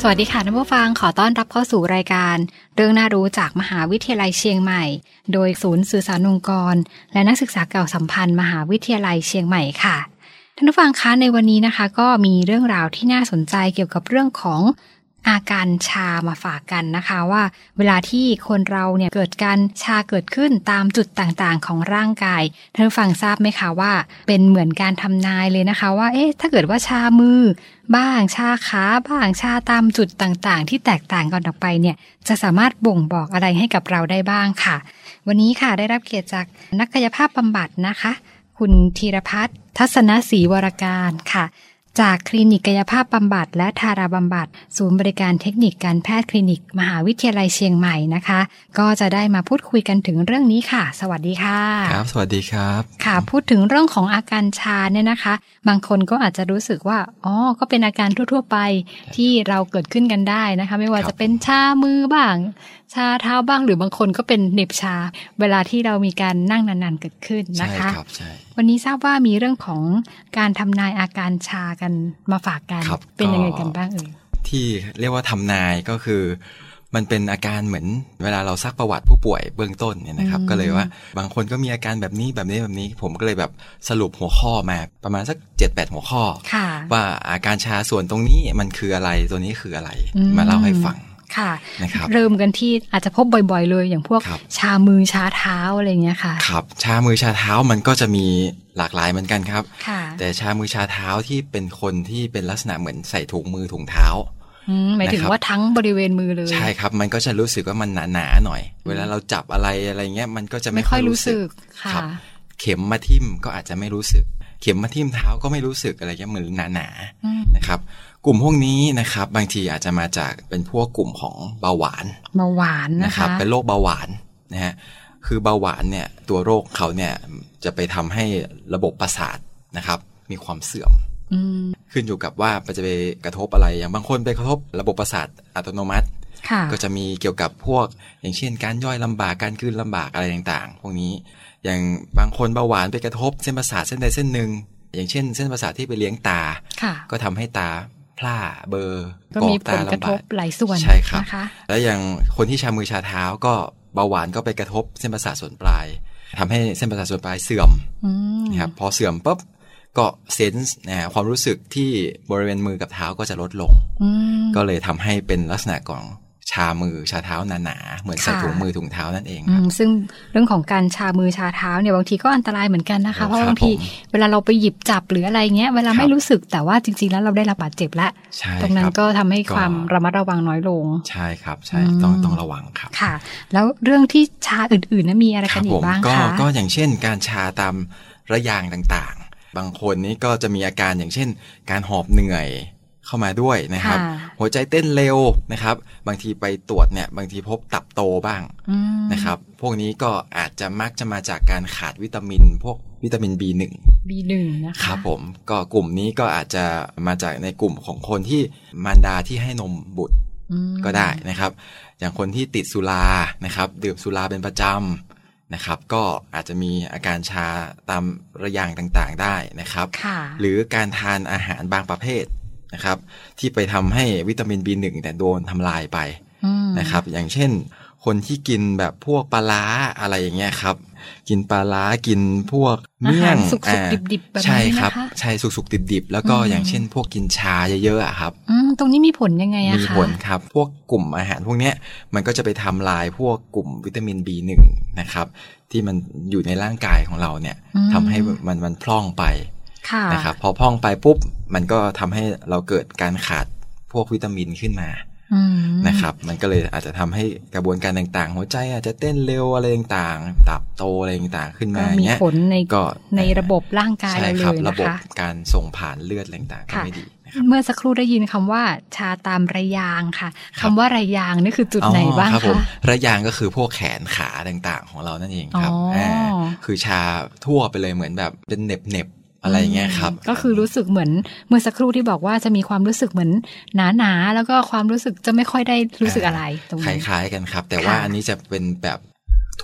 วัสดีค่ะท่านผู้ฟังขอต้อนรับเข้าสู่รายการเรื่องน่ารู้จากมหาวิทยาลัยเชียงใหม่โดยศูนย์สื่อสารองค์กรและนักศึกษาเก่าสัมพันธ์มหาวิทยาลัยเชียงใหม่ค่ะท่านผู้ฟังคะในวันนี้นะคะก็มีเรื่องราวที่น่าสนใจเกี่ยวกับเรื่องของอาการชามาฝากกันนะคะว่าเวลาที่คนเราเนี่ยเกิดการชาเกิดขึ้นตามจุดต่างๆของร่างกายท่านผู้ฟังทราบไหมคะว่าเป็นเหมือนการทำนายเลยนะคะว่าถ้าเกิดว่าชามือบ้างชาขาบ้างชาตามจุดต่างๆที่แตกต่างกันออกไปเนี่ยจะสามารถบ่งบอกอะไรให้กับเราได้บ้างค่ะวันนี้ค่ะได้รับเกียรติจากนักกายภาพบำบัดนะคะคุณธีรพัฒน์ทัศนศรีวรการค่ะจากคลินิกกายภาพบำบัดและทาราบำบัดศูนย์บริการเทคนิคการแพทย์คลินิกมหาวิทยาลัยเชียงใหม่นะคะก็จะได้มาพูดคุยกันถึงเรื่องนี้ค่ะสวัสดีค่ะครับสวัสดีครับค่ะพูดถึงเรื่องของอาการชาเนี่ยนะคะบางคนก็อาจจะรู้สึกว่าก็เป็นอาการทั่วๆไปที่เราเกิดขึ้นกันได้นะคะไม่ว่าจะเป็นชามือบ้างชาเท้าบ้างหรือบางคนก็เป็นเหน็บชาเวลาที่เรามีการนั่งนานๆเกิดขึ้นนะคะใช่ครับใช่วันนี้ทราบว่ามีเรื่องของการทำนายอาการชากันมาฝากกันเป็นยังไงกันบ้างที่เรียกว่าทำนายก็คือมันเป็นอาการเหมือนเวลาเราซักประวัติผู้ป่วยเบื้องต้นเนี่ยนะครับก็เลยว่าบางคนก็มีอาการแบบนี้ผมก็เลยแบบสรุปหัวข้อมาประมาณสัก 7-8 หัวข้อว่าอาการชาส่วนตรงนี้มันคืออะไรตัวนี้คืออะไรมาเล่าให้ฟังค่ะเริ่มกันที่อาจจะพบบ่อยๆเลยอย่างพวกชามือชาเท้าอะไรเงี้ยค่ะครับชามือชาเท้ามันก็จะมีหลากหลายเหมือนกันครับแต่ชามือชาเท้าที่เป็นคนที่เป็นลักษณะเหมือนใส่ถุงมือถุงเท้าหมายถึงว่าทั้งบริเวณมือเลยใช่ครับมันก็จะรู้สึกว่ามันหนาๆหน่อยเวลาเราจับอะไรเงี้ยมันก็จะไม่ค่อยรู้สึกครับเข็มมาทิ่มก็อาจจะไม่รู้สึกเข็มมาทิ่มเท้าก็ไม่รู้สึกอะไรเงี้ยเหมือนหนาๆนะครับกลุ่มพวกนี้นะครับบางทีอาจจะมาจากเป็นพวกกลุ่มของเบาหวานนะคะเป็นโรคเบาหวานนะฮะคือเบาหวานเนี่ยตัวโรคเขาเนี่ยจะไปทำให้ระบบประสาทนะครับมีความเสื่อมขึ้นอยู่กับว่าจะไปกระทบอะไรอย่างบางคนไปกระทบระบบประสาทอัตโนมัติก็จะมีเกี่ยวกับพวกอย่างเช่นการย่อยลำบากการกลืนลำบากอะไรต่างๆพวกนี้อย่างบางคนเบาหวานไปกระทบเส้นประสาทเส้นใดเส้นหนึ่งอย่างเช่นเส้นประสาทที่ไปเลี้ยงตาก็ทำให้ตาพร่าเบอร์ก็มีผลกระทบหลายส่วนใช่ครับแล้วอย่างคนที่ชามือชาเท้าก็เบาหวานก็ไปกระทบเส้นประสาทส่วนปลายทำให้เส้นประสาทส่วนปลายเสื่อมนะครับพอเสื่อมปุ๊บก็เซนส์ความรู้สึกที่บริเวณมือกับเท้าก็จะลดลงก็เลยทำให้เป็นลักษณะของชามือชาเท้าหนาๆเหมือนใส่ถุงมือถุงเท้านั่นเองซึ่งเรื่องของการชามือชาเท้าเนี่ยบางทีก็อันตรายเหมือนกันนะคะเพราะบางทีเวลาเราไปหยิบจับหรืออะไรเงี้ยเวลาไม่รู้สึกแต่ว่าจริงๆแล้วเราได้รับบาดเจ็บแล้วตรงนั้นก็ทำให้ความระมัดระวังน้อยลงใช่ครับใช่ต้องระวังครับค่ะแล้วเรื่องที่ชาอื่นๆนั้นมีอะไรกันอีกบ้างคะก็อย่างเช่นการชาตามระยางต่างๆบางคนนี้ก็จะมีอาการอย่างเช่นการหอบเหนื่อยเข้ามาด้วยนะครับหัวใจเต้นเร็วนะครับบางทีไปตรวจเนี่ยบางทีพบตับโตบ้างนะครับพวกนี้ก็อาจจะมักจะมาจากการขาดวิตามินพวกวิตามิน B1 นะคะครับผมก็กลุ่มนี้ก็อาจจะมาจากในกลุ่มของคนที่มารดาที่ให้นมบุตรก็ได้นะครับอย่างคนที่ติดสุรานะครับดื่มสุราเป็นประจำนะครับก็อาจจะมีอาการชาตามระยางต่างๆได้นะครับหรือการทานอาหารบางประเภทนะครับที่ไปทำให้วิตามิน B1 แต่โดนทำลายไปนะครับอย่างเช่นคนที่กินแบบพวกปลาร้าอะไรอย่างเงี้ยครับกินปลาร้ากินพวกเมี่ยงสุกๆดิบๆแบบนี้นะคะใช่ครับใช่สุกๆดิบๆแล้วก็อย่างเช่นพวกกินชาเยอะๆครับตรงนี้มีผลยังไงอะคะมีผลครับพวกกลุ่มอาหารพวกเนี้ยมันก็จะไปทำลายพวกกลุ่มวิตามิน B1 นะครับที่มันอยู่ในร่างกายของเราเนี่ยทำให้มันพร่องไปนะครับพอพร่องไปปุ๊บมันก็ทำให้เราเกิดการขาดพวกวิตามินขึ้นมานะครับมันก็เลยอาจจะทำให้กระบวนการต่างๆหัวใจอาจจะเต้นเร็วอะไรต่างๆตับโตอะไรต่างๆขึ้นมามีผลในระบบร่างกายเราเลยนะคะระบบการส่งผ่านเลือดต่างๆก็ไม่ดีเมื่อสักครู่ได้ยินคำว่าชาตามระยางค่ะคำว่าระยางนี่คือจุดไหนบ้างคะระยางก็คือพวกแขนขาต่างๆของเรานั่นเองครับคือชาทั่วไปเลยเหมือนแบบเป็นเน็บอะไรเงี้ยครับก็คือรู้สึกเหมือนเมื่อสักครู่ที่บอกว่าจะมีความรู้สึกเหมือนหนาๆแล้วก็ความรู้สึกจะไม่ค่อยได้รู้สึกอะไรตรงนี้คล้ายๆกันครับแต่ว่าอันนี้จะเป็นแบบท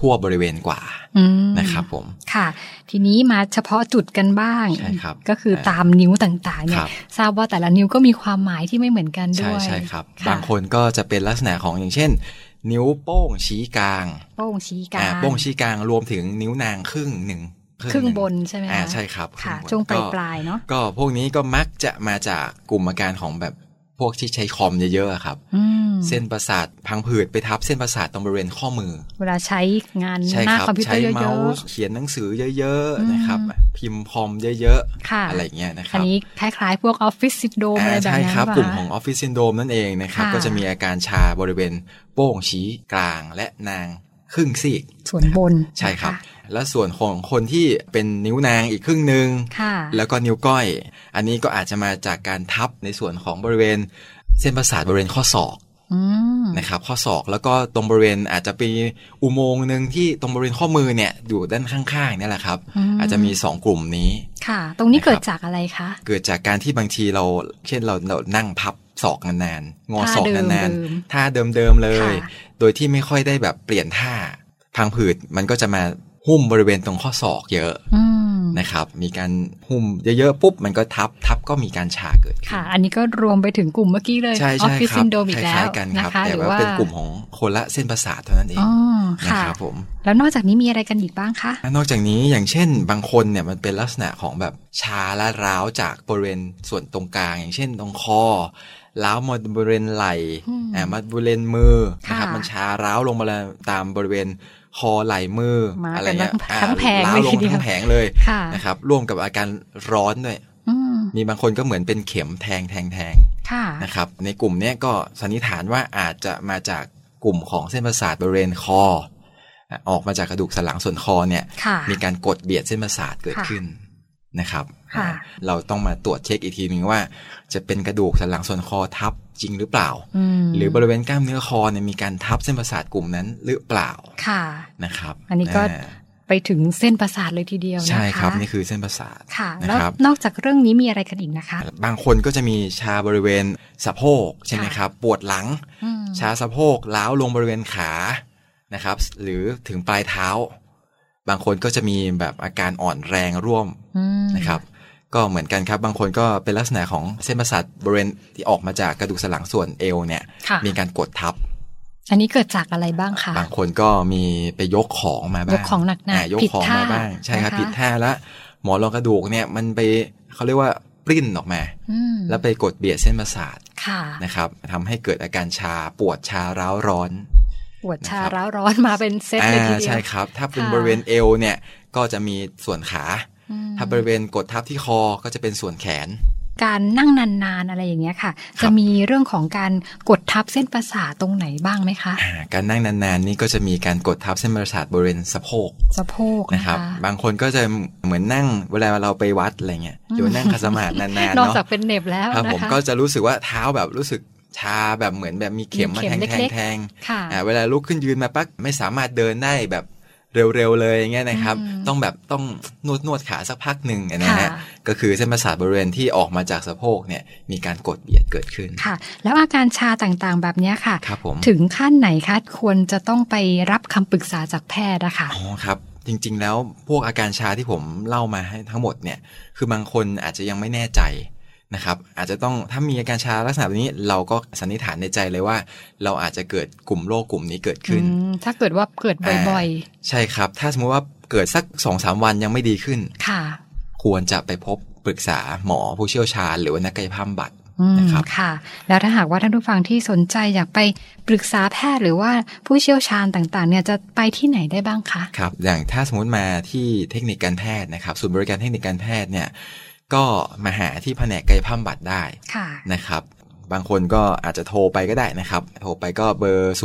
ทั่วบริเวณกว่านะครับผมค่ะทีนี้มาเฉพาะจุดกันบ้างก็คือตามนิ้วต่างๆเนี่ยทราบว่าแต่ละนิ้วก็มีความหมายที่ไม่เหมือนกันด้วยใช่ครับบางคนก็จะเป็นลักษณะของอย่างเช่นนิ้วโป้งชี้กลางโป้งชี้กลางโป้งชี้กลางรวมถึงนิ้วนางครึ่งหนึ่งครึ่งบนใช่ไหมคะใช่ครับค่ะช่วงปลายๆเนาะก็พวกนี้ก็มักจะมาจากกลุ่มอาการของแบบพวกที่ใช้คอมเยอะๆครับเส้นประสาทพังผืดไปทับเส้นประสาทตรงบริเวณข้อมือเวลาใช้งานหน้าคอมพิวเตอร์เยอะๆใช้เมาส์เขียนหนังสือเยอะๆนะครับพิมพ์คอมเยอะๆอะไรเงี้ยนะครับอันนี้คล้ายๆพวกออฟฟิศซินโดรมอะไรแบบนี้ใช่ครับกลุ่มของออฟฟิศซินโดรมนั่นเองนะครับก็จะมีอาการชาบริเวณโป้งชี้กลางและนางครึ่งซีกส่วนบนใช่ครับและส่วนของคนที่เป็นนิ้วนางอีกครึ่งนึงแล้วก็นิ้วก้อยอันนี้ก็อาจจะมาจากการทับในส่วนของบริเวณเส้นประสาทบริเวณข้อศอกนะครับข้อศอกแล้วก็ตรงบริเวณอาจจะเป็นอุโมงค์นึงที่ตรงบริเวณข้อมือเนี่ยอยู่ด้านข้างๆนี่แหละครับอาจจะมี2กลุ่มนี้ค่ะตรงนี้เกิดจากอะไรคะเกิดจากการที่บางทีเราเช่นเรานั่งพับศอกนานๆงอศอกนานๆท่าเดิมๆเลยโดยที่ไม่ค่อยได้แบบเปลี่ยนท่าพังผืดมันก็จะมาหุ้มบริเวณตรงข้อศอกเยอะนะครับมีการหุ้มเยอะๆปุ๊บมันก็ทับก็มีการชาเกิดขึ้นค่ะอันนี้ก็รวมไปถึงกลุ่มเมื่อกี้เลยออฟฟิศซินโดรมอีกแล้วนะคะแต่ว่าเป็นกลุ่มของคนละเส้นประสาทเท่านั้นเองนะครับผมแล้วนอกจากนี้มีอะไรกันอีกบ้างคะนอกจากนี้อย่างเช่นบางคนเนี่ยมันเป็นลักษณะของแบบชาและร้าวจากบริเวณส่วนตรงกลางอย่างเช่นตรงคอร้าวมาบริเวณไหล่มาบริเวณมือนะครับมันชาร้าวลงมาตามบริเวณคอไหล่มืออะไรเงี้ยทั้งแผงเลยทั้งแผงเลยนะครับร่วมกับอาการร้อนด้วยมีบางคนก็เหมือนเป็นเข็มแทงนะครับในกลุ่มนี้ก็สันนิษฐานว่าอาจจะมาจากกลุ่มของเส้นประสาทบริเวณคอออกมาจากกระดูกสันหลังส่วนคอเนี่ยมีการกดเบียดเส้นประสาทเกิดขึ้นนะครับเราต้องมาตรวจเช็คอีกทีนึงว่าจะเป็นกระดูกสันหลังส่วนคอทับจริงหรือเปล่าหรือบริเวณกล้ามเนื้อคอเนี่ยมีการทับเส้นประสาทกลุ่มนั้นหรือเปล่านะครับอันนี้ก็ไปถึงเส้นประสาทเลยทีเดียวนะคะใช่ครับนี่คือเส้นประสาทค่ะแล้วนอกจากเรื่องนี้มีอะไรกันอีกนะคะบางคนก็จะมีชาบริเวณสะโพกใช่ไหมครับปวดหลังชาสะโพกล้าวลงบริเวณขานะครับหรือถึงปลายเท้าบางคนก็จะมีแบบอาการอ่อนแรงร่วมนะครับก็เหมือนกันครับบางคนก็เป็นลักษณะของเส้นประสาทบริเวณที่ออกมาจากกระดูกสันหลังส่วนเอวเนี่ยมีการกดทับอันนี้เกิดจากอะไรบ้างคะบางคนก็มีไปยกของมาบ้างยกของหนักยกของมาบ้างใช่ครับผิดท่าแล้วหมอนรองกระดูกเนี่ยมันไปเขาเรียกว่าปริ้นออกมาแล้วไปกดเบียดเส้นประสาทนะครับทำให้เกิดอาการชาปวดชาร้าวร้อนปวดชาร้าวร้อนมาเป็นเซตเลยทีเดียวใช่ครับถ้าเป็นบริเวณเอวเนี่ยก็จะมีส่วนขาถ้าบริเวณกดทับที่คอก็จะเป็นส่วนแขนการนั่งนานๆอะไรอย่างเงี้ยค่ะจะมีเรื่องของการกดทับเส้นประสาทตรงไหนบ้างไหมคะการนั่งนานๆนี่ก็จะมีการกดทับเส้นประสาทบริเวณสะโพกนะครับบางคนก็จะเหมือนนั่งเวลาเราไปวัดอะไรเงี้ยหรือนั่งขัดสมาธินานๆเนาะนอกจากเป็นเหน็บแล้วนะคะผมก็จะรู้สึกว่าเท้าแบบรู้สึกชาแบบเหมือนแบบมีเข็มมาแทงเวลาลุกขึ้นยืนมาปั๊บไม่สามารถเดินได้แบบเร็วๆเลยอย่างเงี้ยนะครับต้องนวดขาสักพักหนึ่งนะฮะก็คือเส้นประสาทบริเวณที่ออกมาจากสะโพกเนี่ยมีการกดเบียดเกิดขึ้นค่ะแล้วอาการชาต่างๆแบบนี้ค่ะถึงขั้นไหนคะควรจะต้องไปรับคำปรึกษาจากแพทย์นะคะอ๋อครับจริงๆแล้วพวกอาการชาที่ผมเล่ามาให้ทั้งหมดเนี่ยคือบางคนอาจจะยังไม่แน่ใจนะครับอาจจะต้องถ้ามีอาการชาลักษณะแบบนี้เราก็สันนิษฐานในใจเลยว่าเราอาจจะเกิดกลุ่มโรคกลุ่มนี้เกิดขึ้นถ้าเกิดว่าเกิดบ่อยๆใช่ครับถ้าสมมติว่าเกิดสัก 2-3 วันยังไม่ดีขึ้นค่ะควรจะไปพบปรึกษาหมอผู้เชี่ยวชาญหรือว่านักกายภาพบำบัดนะครับค่ะแล้วถ้าหากว่าท่านผู้ฟังที่สนใจอยากไปปรึกษาแพทย์หรือว่าผู้เชี่ยวชาญต่างๆเนี่ยจะไปที่ไหนได้บ้างคะครับอย่างถ้าสมมติมาที่เทคนิคการแพทย์นะครับศูนย์บริการเทคนิคการแพทย์เนี่ยก็มาหาที่แผนกกายภาพบำบัดได้นะครับบางคนก็อาจจะโทรไปก็ได้นะครับโทรไปก็เบอร์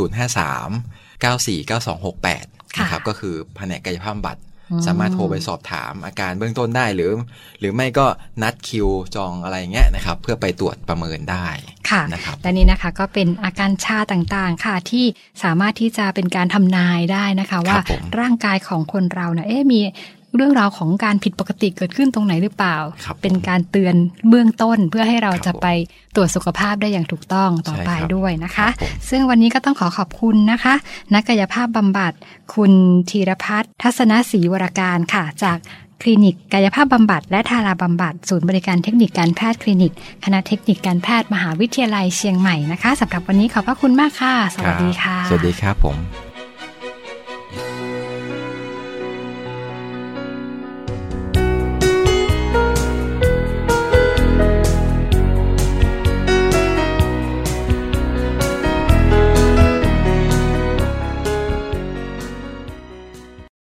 053-949268นะครับก็คือแผนกกายภาพบำบัดสามารถโทรไปสอบถามอาการเบื้องต้นได้หรือไม่ก็นัดคิวจองอะไรเงี้ยนะครับเพื่อไปตรวจประเมินได้นะครับและนี้นะคะก็เป็นอาการชาต่างๆค่ะที่สามารถที่จะเป็นการทำนายได้นะคะว่าร่างกายของคนเราเนี่ยมีเรื่องราวของการผิดปกติเกิดขึ้นตรงไหนหรือเปล่าเป็นการเตือนเบื้องต้นเพื่อให้เราจะไปตรวจสุขภาพได้อย่างถูกต้องต่อไปด้วยนะคะซึ่งวันนี้ก็ต้องขอบคุณนะคะนักกายภาพบำบัดคุณธีรพัฒน์ทัศนศรีวรการค่ะจากคลินิกกายภาพบำบัดและทาราบำบัดศูนย์บริการเทคนิคการแพทย์คลินิกคณะเทคนิคการแพทย์มหาวิทยาลัยเชียงใหม่นะคะสำหรับวันนี้ขอบพระคุณมากค่ะสวัสดีค่ะสวัสดีครับผม